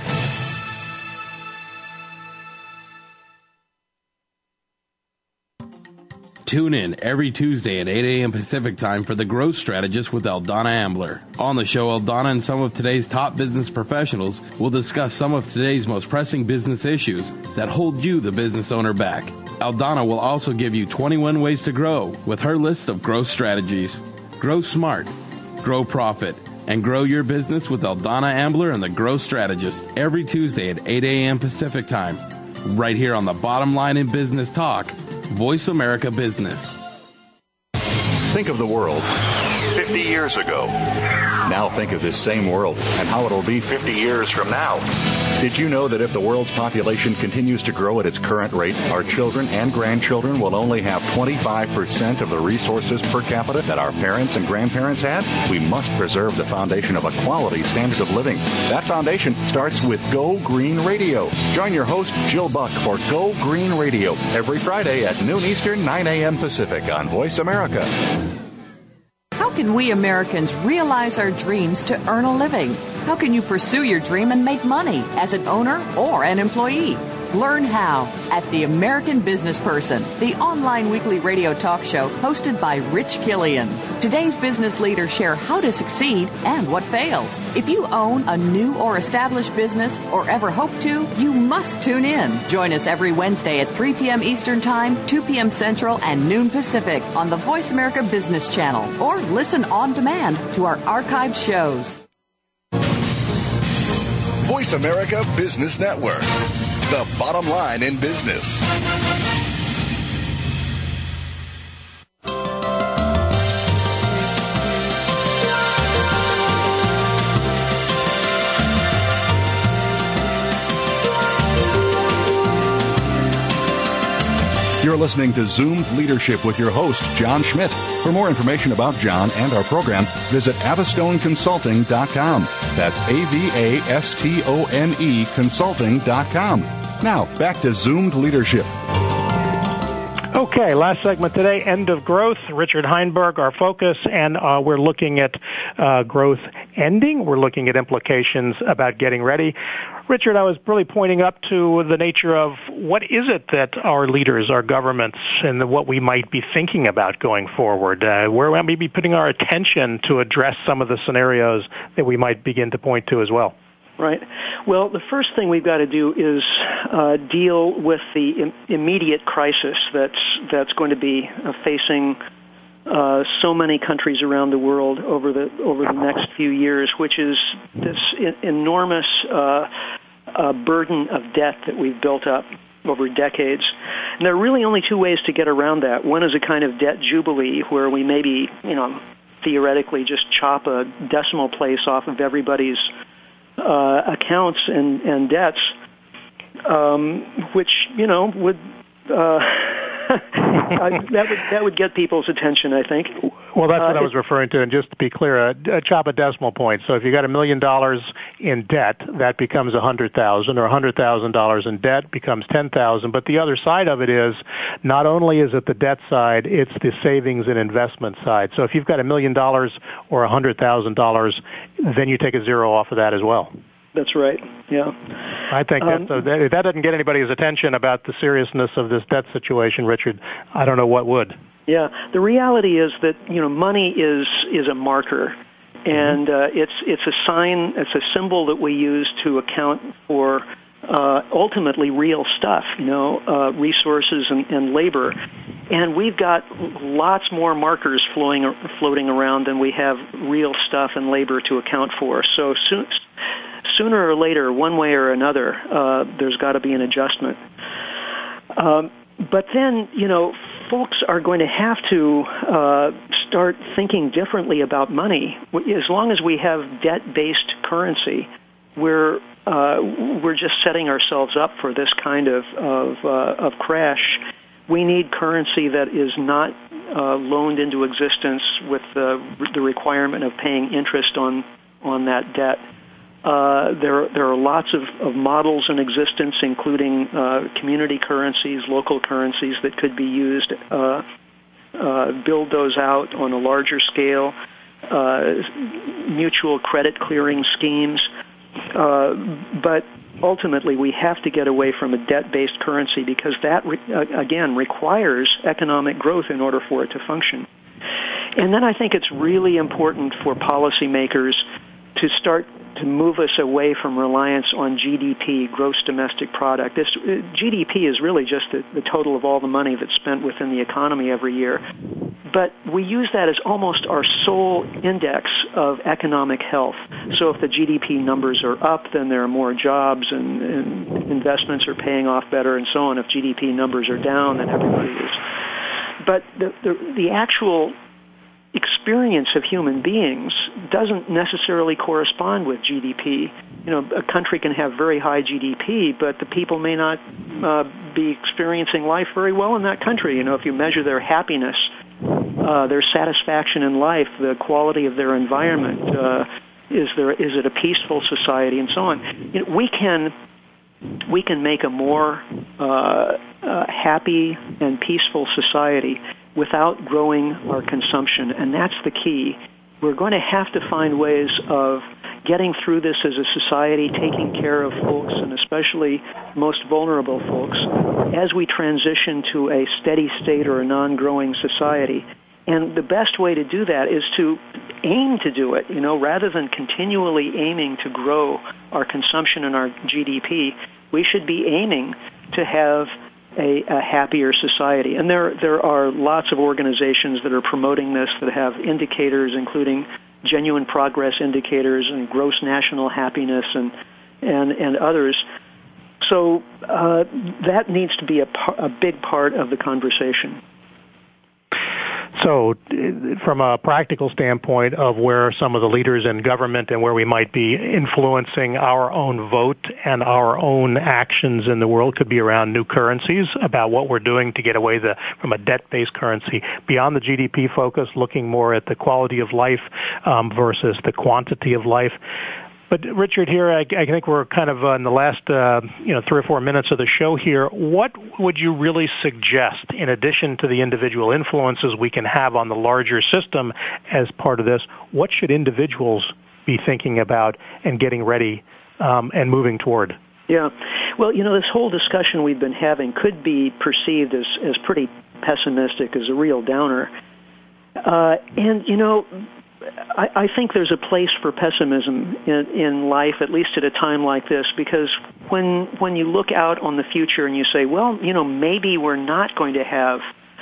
Tune in every Tuesday at eight a.m. Pacific Time for The Growth Strategist with Aldana Ambler. On the show, Aldana and some of today's top business professionals will discuss some of today's most pressing business issues that hold you, the business owner, back. Aldana will also give you twenty-one ways to grow with her list of growth strategies. Grow smart, grow profit, and grow your business with Aldana Ambler and The Growth Strategist every Tuesday at eight a.m. Pacific Time, right here on the Bottom Line in Business Talk, Voice America Business. Think of the world fifty years ago. Now think of this same world and how it'll be fifty years from now. Did you know that if the world's population continues to grow at its current rate, our children and grandchildren will only have twenty-five percent of the resources per capita that our parents and grandparents had? We must preserve the foundation of a quality standard of living. That foundation starts with Go Green Radio. Join your host, Jill Buck, for Go Green Radio every Friday at noon Eastern, nine a.m. Pacific on Voice America. How can we Americans realize our dreams to earn a living? How can you pursue your dream and make money as an owner or an employee? Learn how at The American Business Person, the online weekly radio talk show hosted by Rich Killian. Today's business leaders share how to succeed and what fails. If you own a new or established business or ever hope to, you must tune in. Join us every Wednesday at three p.m. Eastern Time, two p.m. Central, and noon Pacific on the Voice America Business Channel, or listen on demand to our archived shows. Voice America Business Network, the bottom line in business. You're listening to Zoomed Leadership with your host, John Schmidt. For more information about John and our program, visit avastone consulting dot com. That's A V A S T O N E consulting dot com. Now, back to Zoomed Leadership. Okay, last segment today, end of growth. Richard Heinberg, our focus, and uh, we're looking at uh, growth ending. We're looking at implications about getting ready. Richard, I was really pointing up to the nature of what is it that our leaders, our governments, and what we might be thinking about going forward, uh, where we might be putting our attention to address some of the scenarios that we might begin to point to as well. Right. Well, the first thing we've got to do is uh, deal with the im- immediate crisis that's that's going to be uh, facing uh, so many countries around the world over the over the next few years, which is this I- enormous uh, uh, burden of debt that we've built up over decades. And there are really only two ways to get around that. One is a kind of debt jubilee, where we maybe, you know, theoretically just chop a decimal place off of everybody's Uh, accounts and, and debts, um, which, you know, would uh, that would that would get people's attention, I think. Well, that's what uh, I was referring to, and just to be clear, a, a chop a decimal point. So if you got a million dollars in debt, that becomes a hundred thousand, or a hundred thousand dollars in debt becomes ten thousand. But the other side of it is, not only is it the debt side, it's the savings and investment side. So if you've got a million dollars or a hundred thousand dollars, then you take a zero off of that as well. That's right. Yeah. I think um, that, that if that doesn't get anybody's attention about the seriousness of this debt situation, Richard, I don't know what would. Yeah. The reality is that, you know, money is is a marker, and uh, it's it's a sign, it's a symbol that we use to account for uh, ultimately real stuff, you know, uh, resources and, and labor. And we've got lots more markers flowing, floating around than we have real stuff and labor to account for. So soon, sooner or later, one way or another, uh, there's got to be an adjustment. Um, but then, you know, folks are going to have to uh, start thinking differently about money. As long as we have debt-based currency, we're uh, we're just setting ourselves up for this kind of of, uh, of crash. We need currency that is not uh, loaned into existence with the, the requirement of paying interest on on that debt. Uh, there, there are lots of, of models in existence, including uh, community currencies, local currencies that could be used. Uh, uh, build those out on a larger scale. Uh, mutual credit clearing schemes. Uh, but ultimately, we have to get away from a debt-based currency because that, re- uh, again, requires economic growth in order for it to function. And then I think it's really important for policymakers to start to move us away from reliance on G D P, gross domestic product. This uh, G D P is really just the, the total of all the money that's spent within the economy every year. But we use that as almost our sole index of economic health. So if the G D P numbers are up, then there are more jobs and, and investments are paying off better and so on. If G D P numbers are down, then everybody is. But the, the, the actual experience of human beings doesn't necessarily correspond with G D P. You know, a country can have very high G D P, but the people may not uh, be experiencing life very well in that country. You know, if you measure their happiness, uh, their satisfaction in life, the quality of their environment, uh, is there is it a peaceful society, and so on. You know, we can we can make a more uh, uh, happy and peaceful society without growing our consumption, and that's the key. We're going to have to find ways of getting through this as a society, taking care of folks, and especially most vulnerable folks, as we transition to a steady state or a non-growing society. And the best way to do that is to aim to do it, you know, rather than continually aiming to grow our consumption and our G D P, we should be aiming to have A, a happier society. And there there are lots of organizations that are promoting this that have indicators, including genuine progress indicators and gross national happiness and and, and others. So uh, that needs to be a, par- a big part of the conversation. So from a practical standpoint of where some of the leaders in government and where we might be influencing our own vote and our own actions in the world could be around new currencies, about what we're doing to get away the, from a debt-based currency. Beyond the G D P focus, looking more at the quality of life um, versus the quantity of life. But Richard, here I, I think we're kind of uh, in the last uh, you know three or four minutes of the show here. What would you really suggest, in addition to the individual influences we can have on the larger system as part of this? What should individuals be thinking about and getting ready um, and moving toward? Yeah, well, you know, this whole discussion we've been having could be perceived as as pretty pessimistic, as a real downer, uh, and you know. I, I think there's a place for pessimism in, in life, at least at a time like this, because when when you look out on the future and you say, well, you know, maybe we're not going to have,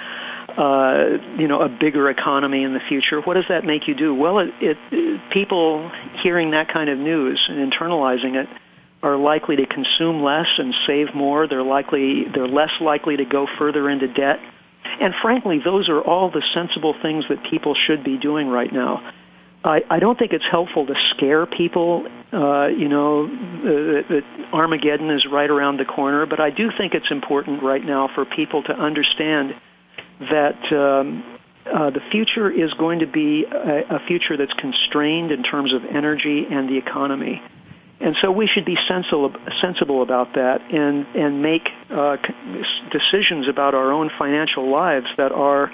uh, you know, a bigger economy in the future, what does that make you do? Well, it, it, it, people hearing that kind of news and internalizing it are likely to consume less and save more. They're likely, they're less likely to go further into debt. And frankly, those are all the sensible things that people should be doing right now. I, I don't think it's helpful to scare people, uh, you know, that, that Armageddon is right around the corner, but I do think it's important right now for people to understand that um, uh, the future is going to be a, a future that's constrained in terms of energy and the economy. And so we should be sensible, sensible about that and, and make uh, decisions about our own financial lives that are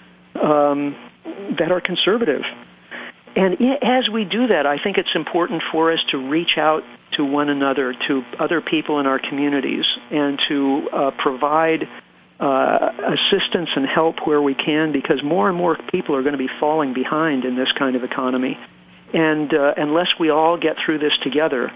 um, that are conservative. And as we do that, I think it's important for us to reach out to one another, to other people in our communities, and to uh, provide uh, assistance and help where we can, because more and more people are going to be falling behind in this kind of economy. And uh, unless we all get through this together,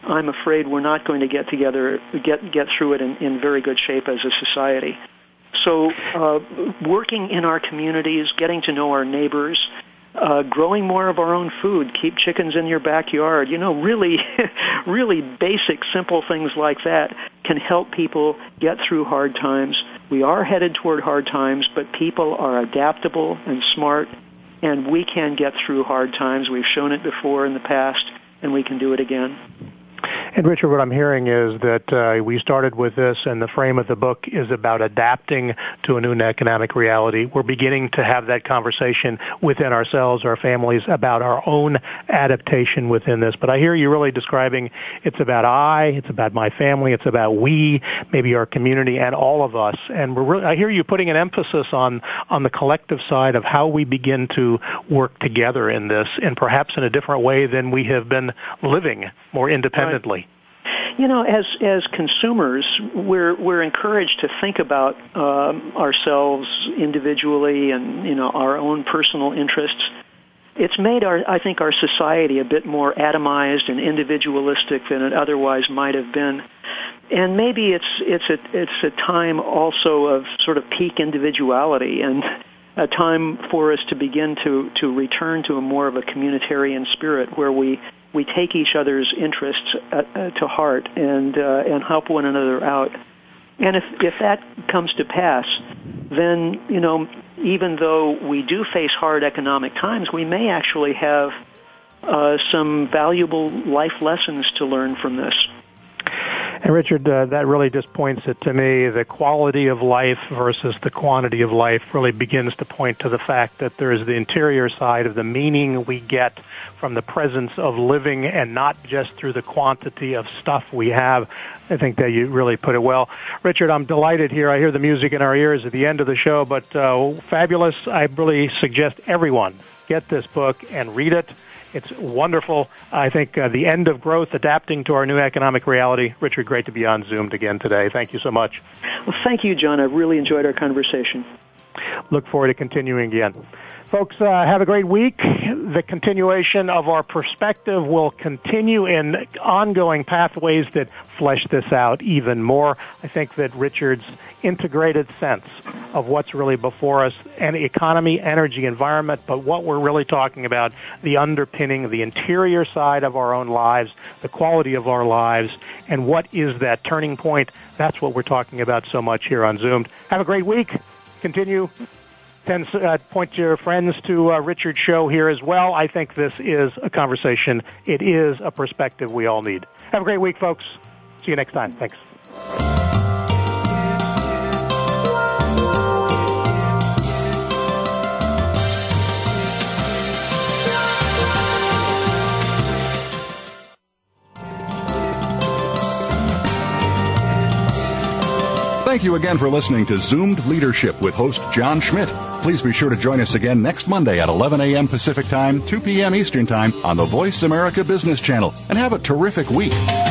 I'm afraid we're not going to get together, get get through it in, in very good shape as a society. So uh, working in our communities, getting to know our neighbors, uh, growing more of our own food, keep chickens in your backyard, you know, really, really basic, simple things like that can help people get through hard times. We are headed toward hard times, but people are adaptable and smart, and we can get through hard times. We've shown it before in the past, and we can do it again. And Richard, what I'm hearing is that uh, we started with this, and the frame of the book is about adapting to a new economic reality. We're beginning to have that conversation within ourselves, our families, about our own adaptation within this. But I hear you really describing it's about I, it's about my family, it's about we, maybe our community, and all of us. And we're really, I hear you putting an emphasis on on the collective side of how we begin to work together in this, and perhaps in a different way than we have been living more independently. Right. You know, as as consumers, we're we're encouraged to think about um, ourselves individually and, you know, our own personal interests. It's made our I think our society a bit more atomized and individualistic than it otherwise might have been. And maybe it's it's a it's a time also of sort of peak individuality, and a time for us to begin to to return to a more of a communitarian spirit where we we take each other's interests uh, uh, to heart and uh, and help one another out. And if if that comes to pass, then, you know, even though we do face hard economic times, we may actually have uh, some valuable life lessons to learn from this. And Richard, uh, that really just points it to me, the quality of life versus the quantity of life really begins to point to the fact that there is the interior side of the meaning we get from the presence of living and not just through the quantity of stuff we have. I think that you really put it well. Richard, I'm delighted here. I hear the music in our ears at the end of the show, but uh, fabulous. I really suggest everyone get this book and read it. It's wonderful. I think uh, The End of Growth, Adapting to Our New Economic Reality. Richard, great to be on Zoomed again today. Thank you so much. Well, thank you, John. I really enjoyed our conversation. Look forward to continuing again. Folks, uh, have a great week. The continuation of our perspective will continue in ongoing pathways that flesh this out even more. I think that Richard's integrated sense of what's really before us, and economy, energy, environment, but what we're really talking about, the underpinning, the interior side of our own lives, the quality of our lives, and what is that turning point, that's what we're talking about so much here on Zoomed. Have a great week. Continue. Uh, point your friends to uh, Richard's show here as well. I think this is a conversation. It is a perspective we all need. Have a great week, folks. See you next time. Thanks. Thank you again for listening to Zoomed Leadership with host John Schmidt. Please be sure to join us again next Monday at eleven a.m. Pacific Time, two p.m. Eastern Time on the Voice America Business Channel. And have a terrific week.